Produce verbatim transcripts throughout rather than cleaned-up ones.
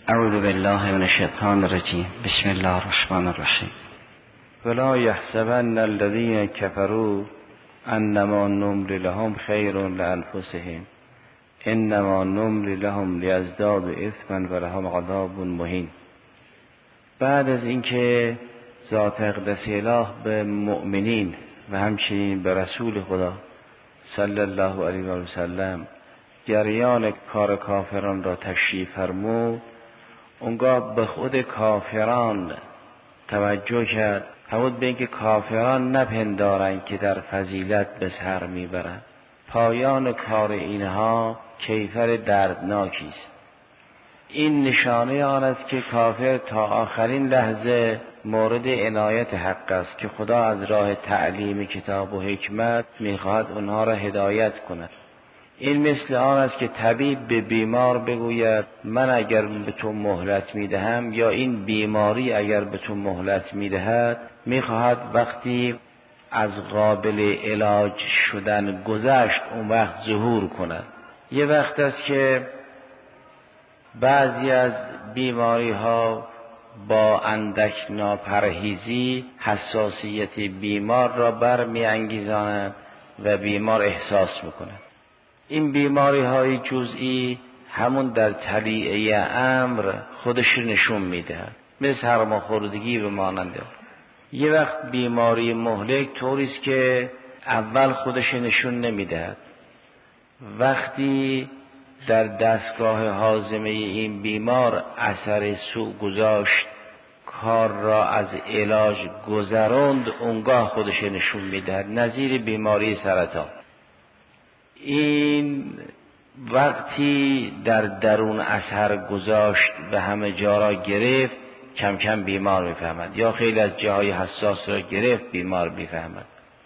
اعوذ بالله من الشیطان الرجیم. بسم الله الرحمن الرحیم. ولا يحسبن الذين كفروا انما نملي لهم خير لانفسهم انما نملي لهم ليزدادوا اثما ولهم عذاب مهین. بعد از اینکه ذات اقدس اله به مؤمنین و همچنین به رسول خدا صلی الله علیه و سلم جریان کار کافران را تشریح فرمود، اونگاه به خود کافران توجه کرد، فرمود به اینکه کافران نپندارند که در فضیلت به سر میبرند. پایان کار اینها کیفر دردناکی است. این نشانه آن است که کافر تا آخرین لحظه مورد عنایت حق است که خدا از راه تعلیم کتاب و حکمت میخواهد اونها را هدایت کند. این مثل آن است که طبیب به بیمار بگوید من اگر به تو مهلت میدهم، یا این بیماری اگر به تو مهلت میدهد، میخواهد وقتی از قابل علاج شدن گذشت اون وقت ظهور کند. یه وقت است که بعضی از بیماری ها با اندک ناپرهیزی حساسیت بیمار را برمی انگیزاند و بیمار احساس میکند. این بیماری های جزئی همون در طلیعه امر خودش نشون میدهد، مثل سرماخوردگی به مانند. یه وقت بیماری مهلک طوریست که اول خودش نشون نمیدهد، وقتی در دستگاه هاضمه این بیمار اثر سوء گذاشت، کار را از علاج گذراند، اونگاه خودش نشون میدهد. نظیر بیماری سرطان، این وقتی در درون اثر گذاشت و همه جا را گرفت، کم کم بیمار میفهمد، یا خیلی از جاهای حساس را گرفت بیمار میفهمد.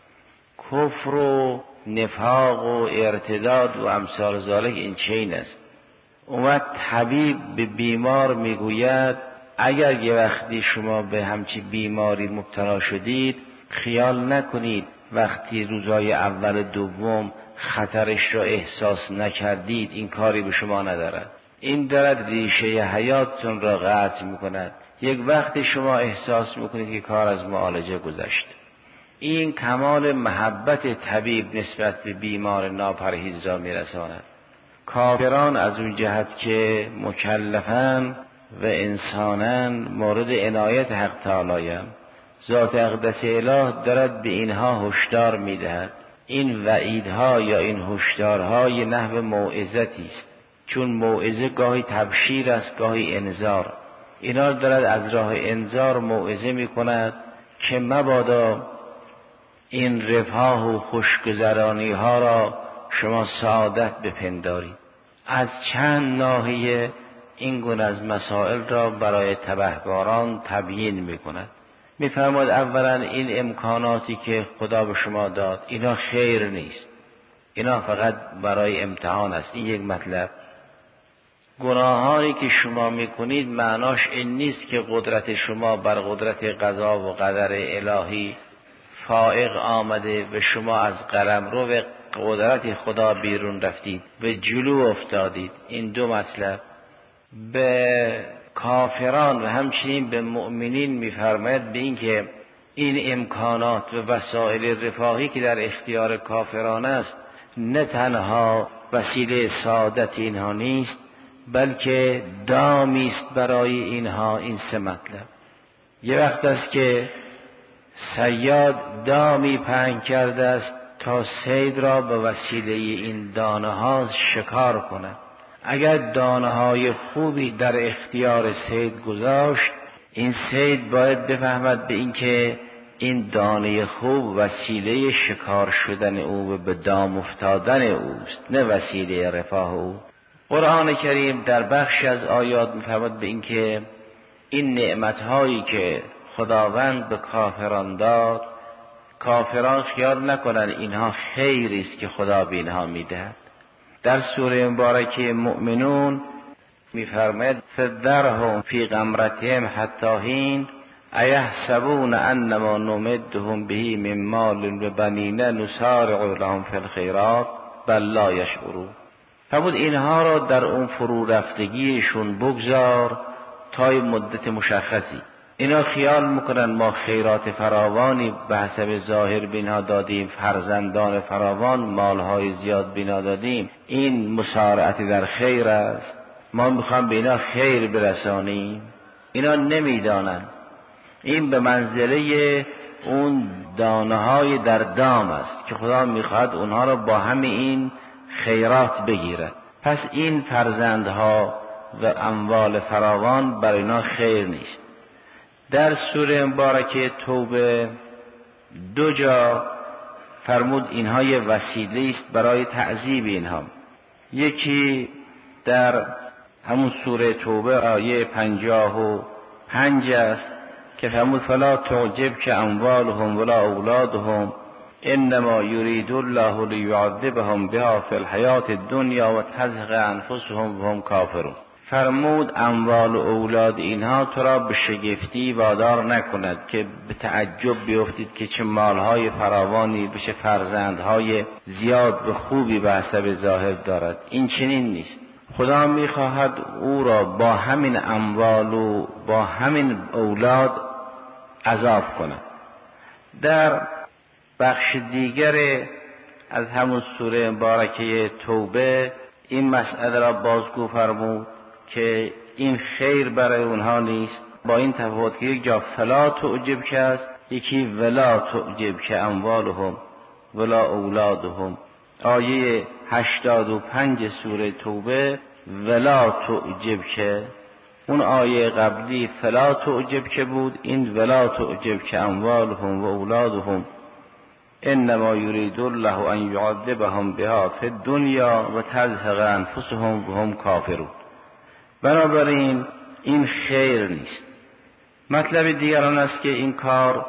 کفر و نفاق و ارتداد و امثال ذالک این چین است. اون وقت طبیب به بیمار میگوید اگر یه وقتی شما به همچی بیماری مبتلا شدید، خیال نکنید وقتی روزهای اول دوم خطرش را احساس نکردید این کاری به شما ندارد. این دارد ریشه حیاتتون را قطع میکند. یک وقتی شما احساس میکنید که کار از معالجه گذشت. این کمال محبت طبیب نسبت به بیمار ناپرهیز را میرساند. کافران از اون جهت که مکلفن و انسانن مورد عنایت حق تعالی، ذات اقدس اله دارد به اینها هشدار میدهد. این وعیدها یا این هشدارها یه نحو موعظتی است، چون موعظه گاهی تبشیر است گاهی انذار. اینا دارد از راه انذار موعظه میکند که مبادا این رفاه و خوشگذرانی ها را شما سعادت بپندارید. از چند ناحیه این گونه از مسائل را برای تبهکاران تبیین میکند. میفرماید اولا این امکاناتی که خدا به شما داد اینا خیر نیست، اینا فقط برای امتحان است. این یک مطلب. گناهانی که شما میکنید معناش این نیست که قدرت شما بر قدرت قضا و قدر الهی فائق آمده و شما از قلمرو و قدرت خدا بیرون رفتید و جلو افتادید. این دو مطلب. به کافران و همچنین به مؤمنین میفرماید به این که این امکانات و وسایل رفاهی که در اختیار کافران است نه تنها وسیله سعادت اینها نیست، بلکه دامی است برای اینها. این سه مطلب. یه وقت است که صیاد دامی پهن کرده است تا صید را به وسیله این دانه ها شکار کند. اگر دانه های خوبی در اختیار صید گذاشت، این صید باید بفهمد به این که این دانه خوب وسیله شکار شدن او و به دام افتادن اوست، نه وسیله رفاه او. قرآن کریم در بخش از آیات میفرماید به این که این نعمتهایی که خداوند به کافران داد، کافران خیال نکنن اینها خیری است که خدا به اینها میدهد. در سوره مبارکه مؤمنون میفرماید فذرهم فی غمرتهم حتی حین ایحسبون انما نمدهم به من مال و بنین نسارع لهم فی الخیرات بل لا یشعرون. فرمود اینها را در اون فرو رفتگیشون بگذار تا مدت مشخصی. اینا خیال میکنن ما خیرات فراوانی به حسب ظاهر بینا دادیم، فرزندان فراوان، مالهای زیاد بینا دادیم، این مسارعت در خیر است، ما میخوام به اینا خیر برسانیم. اینا نمیدانن این به منزله اون دانه های در دام است که خدا میخواد اونها رو با همه این خیرات بگیره. پس این فرزندها و اموال فراوان برای اینا خیر نیست. در سوره مبارکه توبه دو جا فرمود اینها یه وسیله است برای تعذیب اینها. یکی در همون سوره توبه آیه پنجاه و پنج است که فرمود فلا تعجب که اموالهم ولا اولادهم انما یرید الله لیعذبهم بها فی الحیات الدنیا و تزهق انفسهم وهم کافرون. فرمود اموال و اولاد اینها تو را به شگفتی وادار نکند که به تعجب بیفتید که چه مالهای فراوانی بشه، فرزندهای زیاد و خوبی به حسب ظاهر دارد. این چنین نیست. خدا میخواهد او را با همین اموال و با همین اولاد عذاب کند. در بخش دیگر از همون سوره مبارکه توبه این مسئله را بازگو فرمود که این خیر برای اونها نیست، با این تفاوت که یک جا فلا تعجب که است، یکی ولا تعجب که اموالهم ولا اولادهم. آیه هشتاد و پنج سوره توبه ولا تعجب که، اون آیه قبلی فلا تعجب که بود، این ولا تعجب که اموالهم و اولادهم انما یرید الله ان یعذبهم بها فی الدنیا و تزهق انفسهم وهم کافرون. بنابراین این خیر نیست. مطلب دیگر آن است که این کار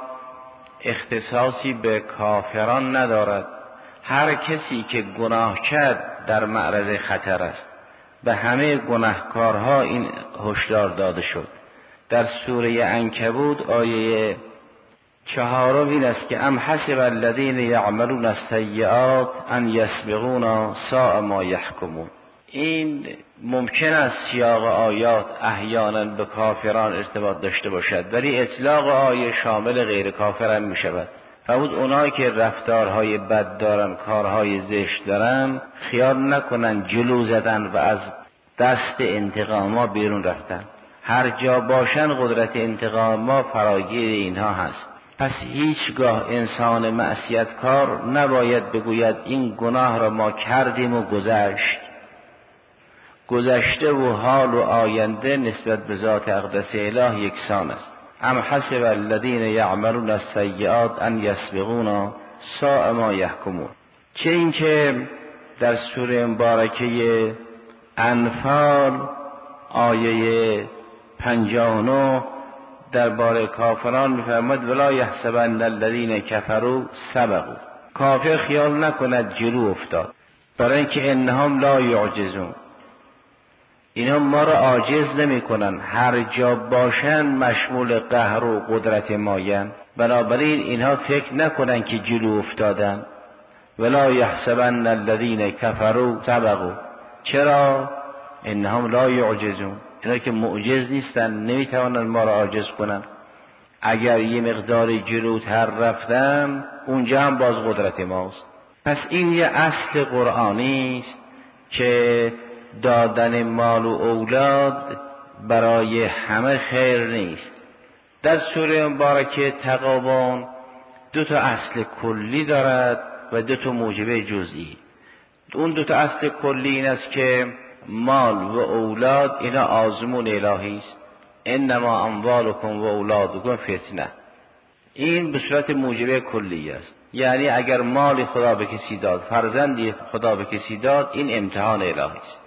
اختصاصی به کافران ندارد. هر کسی که گناه کرد در معرض خطر است. به همه گناهکارها این هشدار داده شد. در سوره عنکبوت آیه چهارم این است که ام حسب الذین یعملون السیئات ان یسبقونا ساء ما یحکمون. این ممکن است سیاق آیات احیانا به کافران ارتباط داشته باشد، ولی اطلاق آیه شامل غیر کافران می شود. فرمود اونایی که رفتارهای بد دارن، کارهای زشت دارن، خیال نکنن جلو زدن و از دست انتقاما بیرون رفتن. هر جا باشن قدرت انتقاما فراگیر اینها هست. پس هیچگاه انسان معصیتکار نباید بگوید این گناه را ما کردیم و گذشت. گذشته و حال و آینده نسبت به ذات اقدس اله یکسان است. ام حسب الذین یعملون السیئات ان یسبقونا ساء ما یحکمون. چه این که در سوره مبارکه انفال آیه پنجاه و نه درباره کافران می‌فرماید ولا یحسبن الذین کفروا سبقوا. کافر خیال نکند جلو افتاد، برای اینکه انهم لا یعجزون. اینا ما را عاجز نمی کنن، هر جا باشن مشمول قهر و قدرت ماین. بنابراین اینها فکر نکنن که جلو افتادن. ولا یحسبن الذین کفروا سبقوا. چرا؟ انهم لا یعجزون. اینا که معجز نیستن، نمیتوانن ما را عاجز کنن. اگر یه مقدار جلوتر رفتن اونجا هم باز قدرت ماست. پس این یه اصل قرآنی است که دادن مال و اولاد برای همه خیر نیست. در سوره مبارکه تغابن دو تا اصل کلی دارد و دو تا موجب جزئی. اون دو تا اصل کلی این است که مال و اولاد اینا آزمون الهی است. انما اموالکم و اولادکم فتنه. این به صورت موجب کلی است. یعنی اگر مال خدا به کسی داد، فرزندی خدا به کسی داد، این امتحان الهی است.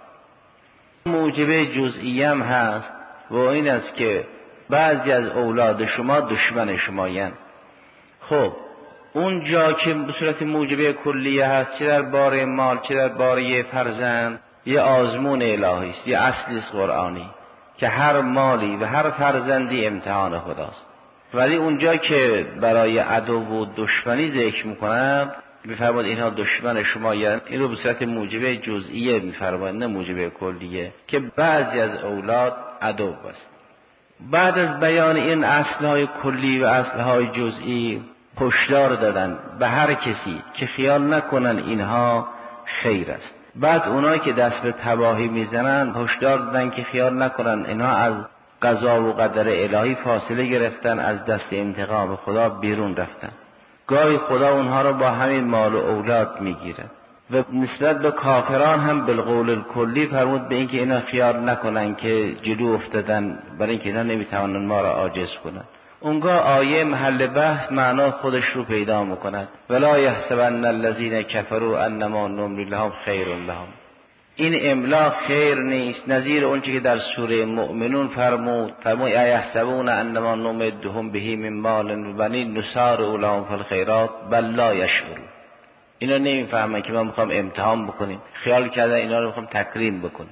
موجب جزئی هم هست و این است که بعضی از اولاد شما دشمن شمایند. خب اون جا که به صورت موجب کلیه هست، چه در باره مال چه در باره فرزند، یه آزمون الهی است، یه اصل است قرآنی که هر مالی و هر فرزندی امتحان خداست. ولی اونجا که برای عدو و دشمنی ذکر میکنم میفرماد اینها دشمن شما، یعنی این رو به صورت موجب جزئیه میفرماد، نه موجب کلیه، که بعضی از اولاد عدو است. بعد از بیان این اصلهای کلی و اصلهای جزئی هشدار دادن به هر کسی که خیال نکنن اینها خیر است. بعد اونایی که دست به تباهی میزنن هشدار دادن که خیال نکنن اینها از قضا و قدر الهی فاصله گرفتن، از دست انتقام خدا بیرون رفتن. گاهی خدا اونها رو با همین مال و اولاد میگیره. و نسبت به کافران هم بالقول الکلی فرمود به اینکه اینا خیال نکنن که جلو افتادن، برای اینکه اینا نمیتوانن ما را عاجز کنن. اونگاه آیه محل بحث معنا خودش رو پیدا میکند. ولا یحسبن الذین کفروا انما نملی لهم خیر لهم. این املا خیر نیست، نظیر اون چیزی که در سوره مؤمنون فرمود فرمود ایحسبون انما نمدهم به من مال و بنین نسارع لهم فی الخیرات بل لا یشعرون. اینا نمیفهمن که ما میخوام امتحان بکنیم، خیال کردن اینا رو میخوام تکریم بکنیم.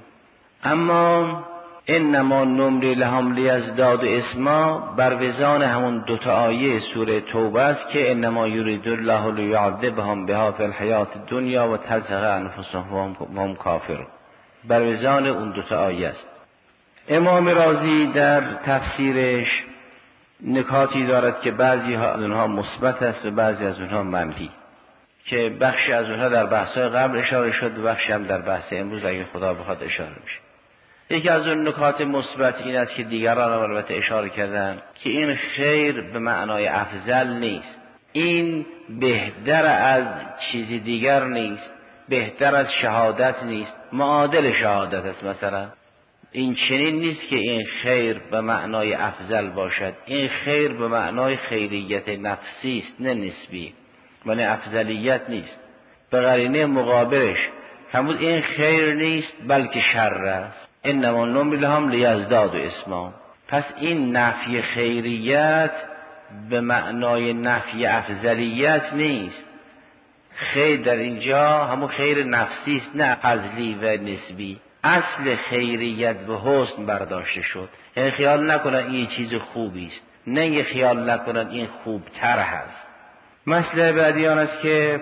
اما انما نملی لهم لیزدادوا اسما بر وزان همون دوتا آیه سوره توبه است که انما یرید الله لیعذبهم بها فی الحیات الدنیا و تزهق انفسهم و هم کافرون. بر وزان اون دوتا آیه است. امام رازی در تفسیرش نکاتی دارد که بعضی از اونها مثبت است و بعضی از اونها منفی، که بخشی از اونها در بحث‌های قبل اشاره شد و بخشی هم در بحث امروز اگه خدا بخواد اشاره میشه. یکی از اون نکات مثبت این است که دیگران هم البته اشاره کردن که این خیر به معنای افضل نیست، این بهتر از چیزی دیگر نیست، بهتر از شهادت نیست، معادل شهادت است. مثلا این چنین نیست که این خیر به معنای افضل باشد، این خیر به معنای خیریت نفسی است نه نسبی، معنی افضلیت نیست. به قرینه مقابلش همون این خیر نیست بلکه شر است. انما نملی لهم لیزدادوا اسما. پس این نفی خیریت به معنای نفی افضلیت نیست. خیر در اینجا همون خیر نفسی است نه فضلی و نسبی. اصل خیریت به حسن برداشته شد. یعنی خیال نکنن این چیز خوبی است، نه خیال نکنن این خوبتر هست. مسئله بعدی آن است که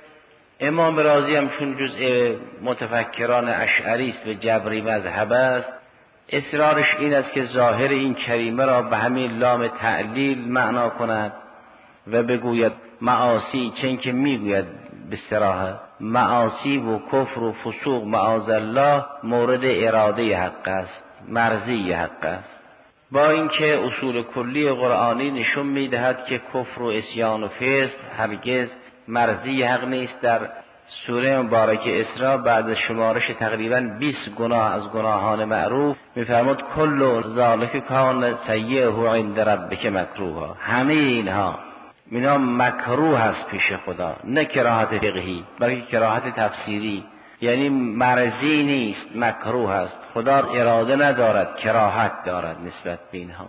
امام رازی هم چون جزء متفکران اشعری است و جبری مذهب است، اصرارش این است که ظاهر این کریمه را به همین لام تعلیل معنا کند و بگوید معاصی، چون که میگوید به صراحت معاصی و کفر و فسوق معاذ الله مورد اراده حق است، مرضی حق است. با اینکه اصول کلی قرآنی نشون میدهد که کفر و عصیان و فسق هرگز مرضی حق نیست. در سوره مبارکه اسراء بعد از شمارش تقریبا بیست گناه از گناهان معروف میفرماد کل ذالک کان سیئه عند ربک مکروها. همه اینها اینا مکروه است پیش خدا، نه کراهت فقهی بلکه کراهت تفسیری، یعنی مرضی نیست، مکروه است. خدا اراده ندارد، کراهت دارد نسبت به اینها.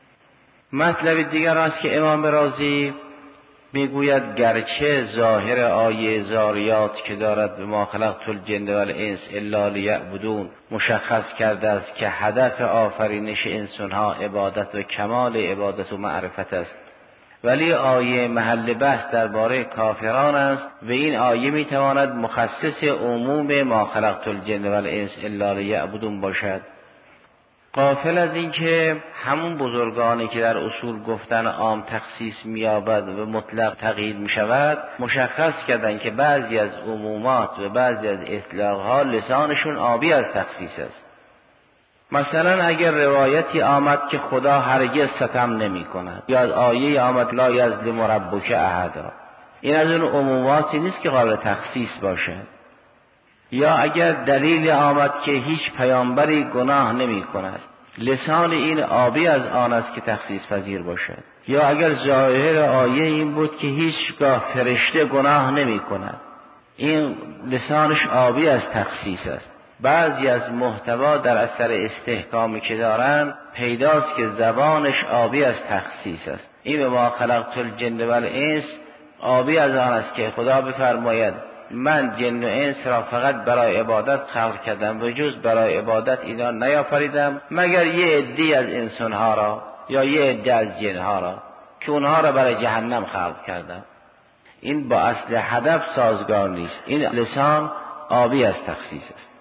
مطلب دیگر است که امام رازی میگوید گرچه ظاهر آیه زاریات که دارد به ما خلقت الجن و الانس الا لیعبدون مشخص کرده است که هدف آفرینش انسانها عبادت و کمال عبادت و معرفت است، ولی آیه محل بحث درباره کافران است و این آیه میتواند مخصص عموم ما خلقت الجن و الانس الا لیعبدون باشد. غافل از این که همون بزرگانی که در اصول گفتن عام تخصیص می‌یابد و مطلق تقیید می‌شود مشخص کردن که بعضی از عمومات و بعضی از اطلاق‌ها لسانشون آبی از تخصیص است. مثلا اگر روایتی آمد که خدا هرگز ستم نمی کند، یا آیه آمد لا یظلم ربک احدا، این از اون عموماتی نیست که قابل تخصیص باشد. یا اگر دلیل آمد که هیچ پیامبری گناه نمی کند، لسان این آبی از آن است که تخصیص پذیر باشد. یا اگر ظاهر آیه این بود که هیچگاه فرشته گناه نمی کند، این لسانش آبی از تخصیص است. بعضی از محتوا در اثر استحکامی که دارن پیداست که زبانش آبی از تخصیص است. این به ما خلقت الجن و الانس آبی از آن است که خدا بفرماید من جن و انس را فقط برای عبادت خلق کردم و جز برای عبادت اینا نیافریدم مگر یه عده‌ای از انسانها را یا یه عده از جنها را که اونها را برای جهنم خلق کردم. این با اصل هدف سازگار نیست. این لسان آبی از تخصیص است.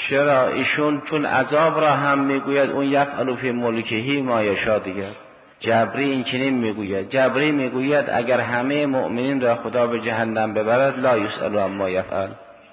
چرا؟ ایشون چون عذاب را هم میگوید اون یفعل فی ملکه ما یشاء دیگر. جبری این چنین میگوید. جبری میگوید اگر همه مؤمنین را خدا به جهنم ببرد لا یسأل عما یفعل.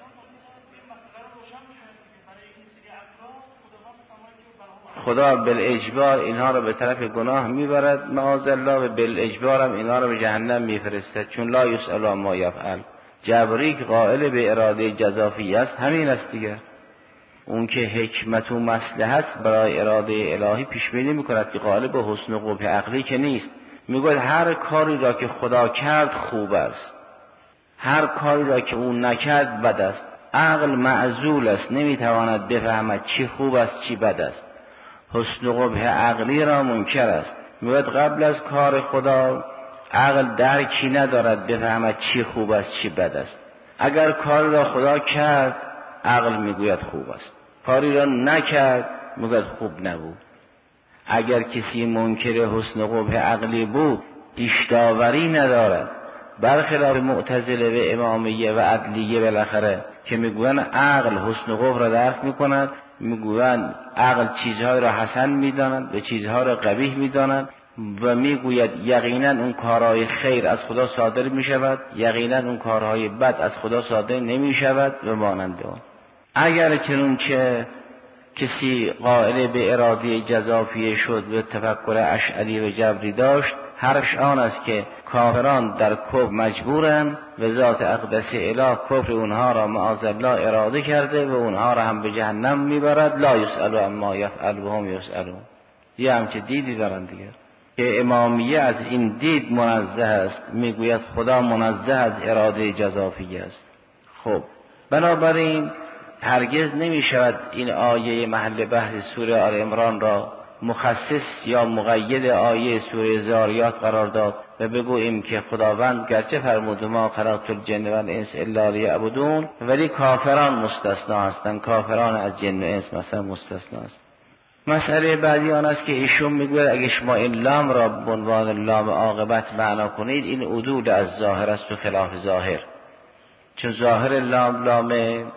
خدا بالاجبار اینها را به طرف گناه میبرد معاذالله و بالاجبار هم اینها را به جهنم میفرستد، چون لا یسأل عما یفعل. جبری که قائل به اراده جزافی است همین است دیگر. اون که حکمت و مصلحت برای اراده الهی پیش بینی میکند که قائل به حسن و قبح عقلی که نیست. میگوید هر کاری را که خدا کرد خوب است، هر کاری را که اون نکرد بد است. عقل معزول است، نمیتواند بفهمد چی خوب است چی بد است. حسن و قبح عقلی را منکر است. میگوید قبل از کار خدا عقل درکی ندارد بفهمد چی خوب است چی بد است. اگر کاری را خدا کرد عقل میگوید خوب است، کاری را نکرد میگوید خوب نبود. اگر کسی منکر حسن و قبح عقلی بود پیش داوری ندارد، برخلاف معتزله و امامیه و عدلیه بالاخره که میگویند عقل حسن و قبح را درک میکند، میگویند عقل چیزهای را حسن میداند و چیزها را قبیح میداند و میگوید یقینا اون کارهای خیر از خدا صادر میشود، یقینا اون کارهای بد از خدا صادر نمیشود و مانند آن. اگر چنانچه کسی قائل به اراده جزافیه شد و تفکر اشعری و جبری داشت، حرش آن است که کافران در کفر مجبورند و ذات اقدس اله کفر اونها را معاذالله اراده کرده و اونها را هم به جهنم میبرد. لا یسأل عما یفعل و هم یسألون. یه همچه دیدی دارن دیگر که امامیه از این دید منزه است، میگوید خدا منزه از اراده جزافیه است. خب بنابراین هرگز نمی شود این آیه محل بحث سوره آل عمران را مخصص یا مقید آیه سوره زاریات قرار داد و بگوییم که خداوند گرچه فرمود ما خلقت الجن و الانس الا لیعبدون، ولی کافران مستثنا هستند، کافران از جن و انس مثلا مستثنا است. مسئله بعدی آن است که ایشون میگوید اگه شما این لام را به عنوان لام عاقبت معنا کنید این عدول از ظاهر است و خلاف ظاهر، چون ظاهر لام لام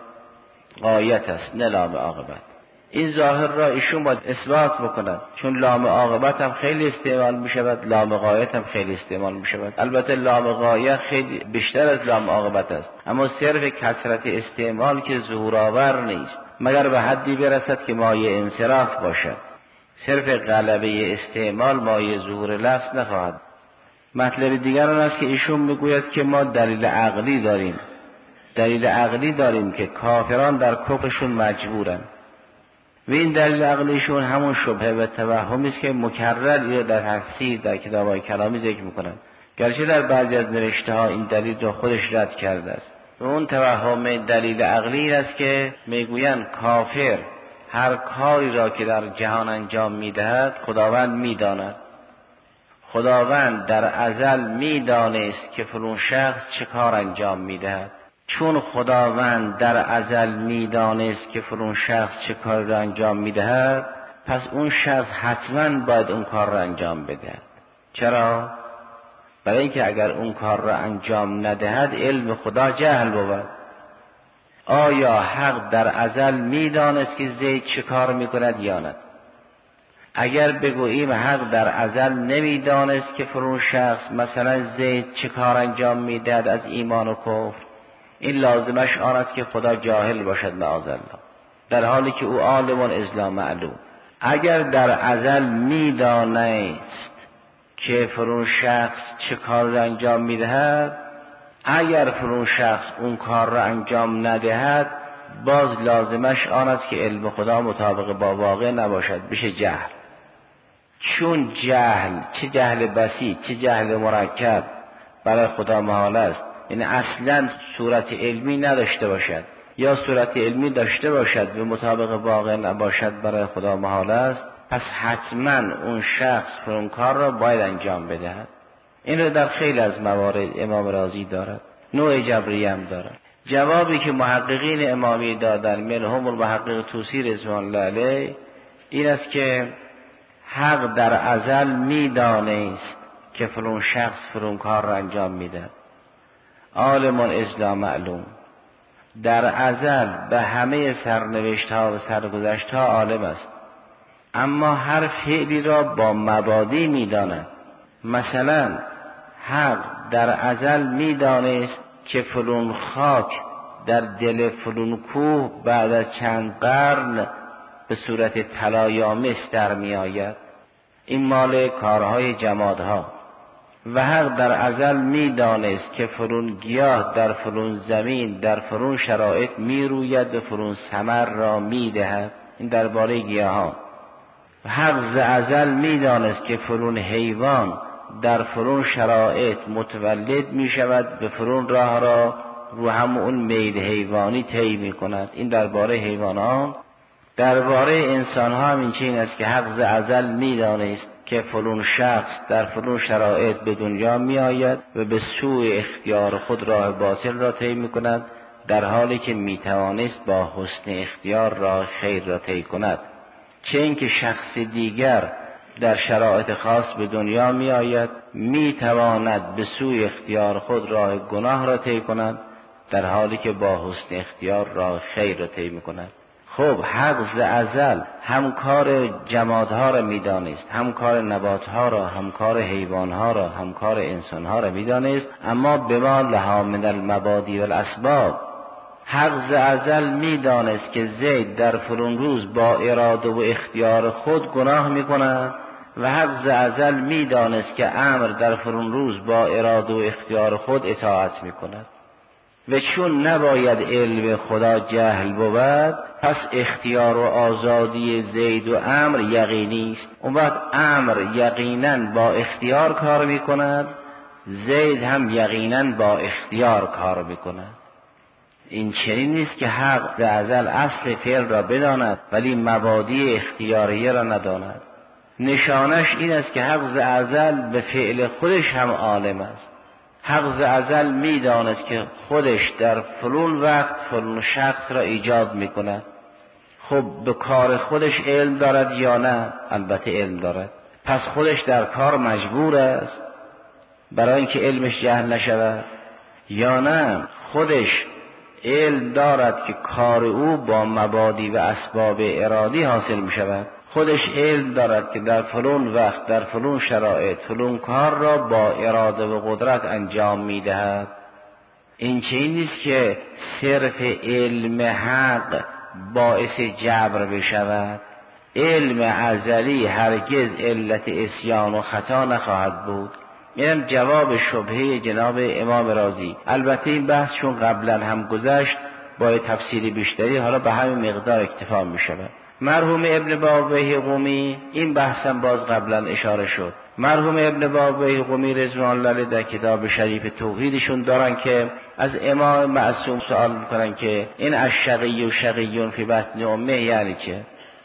غایت است نه لام عاقبت. این ظاهر را ایشون باید اثبات بکنند، چون لام عاقبت هم خیلی استعمال می شود، لام غایت هم خیلی استعمال می شود. البته لام غایت خیلی بیشتر از لام عاقبت است، اما صرف کثرت استعمال که ظهورآور نیست مگر به حدی برسد که مایه انصراف باشد. صرف غلبه استعمال مایه ظهور لفظ نخواهد. مطلب دیگر آن است که ایشون میگوید که ما دلیل عقلی داریم، دلیل عقلی داریم که کافران در کفرشون مجبورن و این دلیل عقلیشون همون شبهه و توهمی است که مکرر یا در تفسیر در کتاب‌های کلامی ذکر میکنن، گرچه در بعضی از نوشته ها این دلیل رو خودش رد کرده است. و اون توهم دلیل عقلی است که میگویند کافر هر کاری را که در جهان انجام میدهد خداوند میداند. خداوند در ازل میدانست که فلان شخص چه کار انجام میدهد. چون خداوند در ازل میدانست که فلان شخص چه کار را انجام میدهد، پس اون شخص حتما باید اون کار را انجام بدهد. چرا؟ برای اینکه اگر اون کار را انجام ندهد علم خدا جهل بود. آیا حق در ازل میدانست که زید چه کار میکند یا نه؟ اگر بگوییم حق در ازل نمیدانست که فلان شخص مثلا زید چه کار انجام میدهد از ایمان و کفر، این لازمش آن است که خدا جاهل باشد معاذالله، در حالی که او عالم اذ لا معلوم. اگر در ازل میدانست که فلان شخص چه کار را انجام میدهد، اگر فلان شخص اون کار را انجام ندهد، باز لازمش آن است که علم خدا مطابق با واقع نباشد، بشه جهل. چون جهل، چه جهل بسیط چه جهل مرکب، برای خدا محال است. یعنی اصلا صورت علمی نداشته باشد یا صورت علمی داشته باشد و مطابق واقع نباشد، برای خدا محال است. پس حتما اون شخص اون کار را باید انجام بدهد. این رو در خیلی از موارد امام رازی دارد، نوع جبریه هم دارد. جوابی که محققین امامی دادن منهم المحقق طوسی رضوان الله علیه این است که حق در ازل میدانست که فلان شخص فلان کار را انجام میده، عالم اذ لا معلوم، در ازل به همه سرنوشت ها و سرگذشت ها عالم است، اما هر فعلی را با مبادی میداند. مثلا حق در ازل میدانست که فلان خاک در دل فلان کوه بعد از چند قرن به صورت طلا یا مس در می آید. این مال کارهای جمادها. و حق در ازل می دانست که فلان گیاه در فلان زمین در فلان شرایط می روید و فلان ثمر را می دهد. این درباره گیاهان. و حق ز ازل می دانست که فلان حیوان در فلان شرایط متولد می شود به فلان راه را رو هم اون میل حیوانی طی می کند. این درباره حیوانان. درباره انسان ها هم این چنین است که حق ز ازل می دانست که فلان شخص در فلان شرایط به دنیا می آید و به سوی اختیار خود راه باطل را طی می کند، در حالی که می توانست با حسن اختیار راه خیر را طی کند. چه اینکه شخص دیگر در شرایط خاص به دنیا می آید، می تواند به سوی اختیار خود راه گناه را طی کند، در حالی که با حسن اختیار راه خیر را طی می کند. خب حق ز ازل هم کار جمادها را می دانست، هم کار نباتها را، هم کار حیوانها را، هم کار انسانها را می دانست، اما به ما لها من المبادی و الاسباب. حق ز ازل می دانست که زید در فلان روز با اراده و اختیار خود گناه می کند و حق ز ازل می دانست که امر در فلان روز با اراده و اختیار خود اطاعت می کند. و چون نباید علم خدا جهل بود، پس اختیار و آزادی زید و امر یقینی است. اون وقت امر یقینا با اختیار کار می کند، زید هم یقینا با اختیار کار می کند. این چنین نیست که حق ز ازل اصل فعل را بداند ولی مبادی اختیاریه را نداند. نشانش این است که حق ز ازل به فعل خودش هم عالم است. حق ز ازل می دانست که خودش در فلان وقت فلان شخص را ایجاد می کند. خب به کار خودش علم دارد یا نه؟ البته علم دارد. پس خودش در کار مجبور است برای اینکه علمش جهل نشود، یا نه خودش علم دارد که کار او با مبادی و اسباب ارادی حاصل می شود. خودش علم دارد که در فلان وقت در فلان شرایط فلان کار را با اراده و قدرت انجام می دهد. این چیزی نیست که صرف علم حق باعث جبر بشود. علم ازلی هرگز علت عصیان و خطا نخواهد بود. اینم جواب شبهه جناب امام رازی. البته این بحث چون قبلا هم گذشت با تفصیل بیشتری، حالا به همین مقدار اکتفا می شود. مرحوم ابن بابویه قمی، این بحثم باز قبلا اشاره شد، مرحوم ابن بابویه قمی رضوان الله در کتاب شریف توحیدشون دارن که از امام معصوم سوال میکنن که این الشقی و شقیون فی بطن امه یعنی چه؟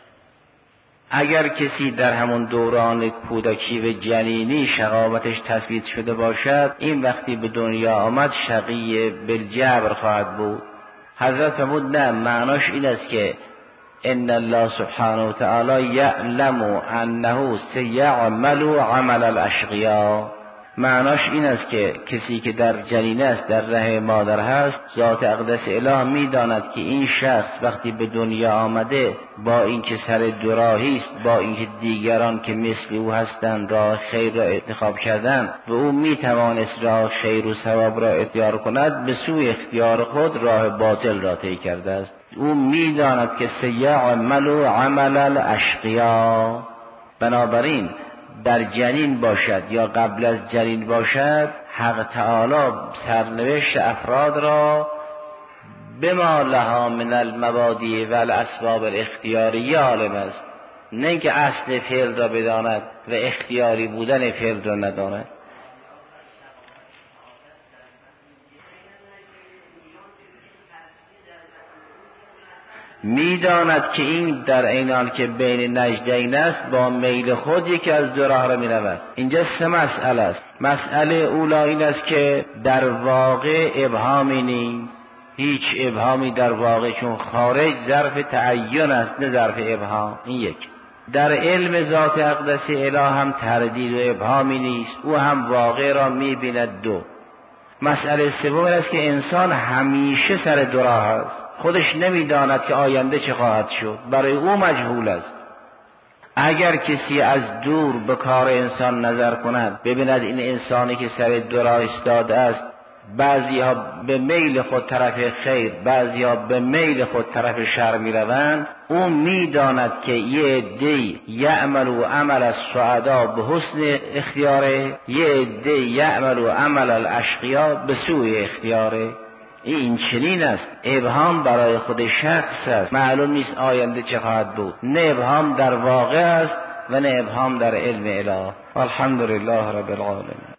اگر کسی در همون دوران کودکی و جنینی شقاوتش تثبیت شده باشد، این وقتی به دنیا آمد شقی بالجبر خواهد بود. حضرت فرمود نه، معناش این است که ان الله سبحانه و تعالی یعلم انه سیعمل عمل الاشقیاء. معناش این است که کسی که در جنینه است، در رحم مادر هست، ذات اقدس اله میداند که این شخص وقتی به دنیا آمده با اینکه سر دوراهی است، با اینکه دیگران که مثل او هستند راه خیر را انتخاب کردند و او میتوانست راه خیر و ثواب را اختیار کند، به سوی اختیار خود راه باطل را طی کرده است. او میداند که سیعمل عمل الاشقیاء. بنابراین در جنین باشد یا قبل از جنین باشد، حق تعالی سرنوشت افراد را بما لها من المبادی و الاسباب الاختیاریه عالم است، نه اینکه اصل فعل را بداند و اختیاری بودن فعل را نداند. میداند که این در این حال که بین نجدین است با میل خود یکی از دو راه را میرود. اینجا سه مسئله است. مسئله اولا این است که در واقع ابهامی نیست، هیچ ابهامی در واقع، چون خارج ظرف تعین است نه ظرف ابهام. این یک. در علم ذات اقدس اله هم تردید و ابهامی نیست، او هم واقع را میبیند. دو، مسئله سوم این است که انسان همیشه سر دو راه است، خودش نمیداند که آینده چه خواهد شد، برای او مجهول است. اگر کسی از دور به کار انسان نظر کند، ببیند این انسانی که سر دو راه ایستاده است، بعضی ها به میل خود طرف خیر، بعضی ها به میل خود طرف شر می روند، او می داند که یه عده‌ای یعملوا عمل السعداء به حسن اختیاره، یه عده‌ای یعملوا عمل الاشقیاء به سوء اختیاره. این چنین است، ابهام برای خود شخص است، معلوم نیست آینده چه خواهد بود. نه ابهام در واقع است و نه ابهام در علم اله. الحمدلله رب العالمین.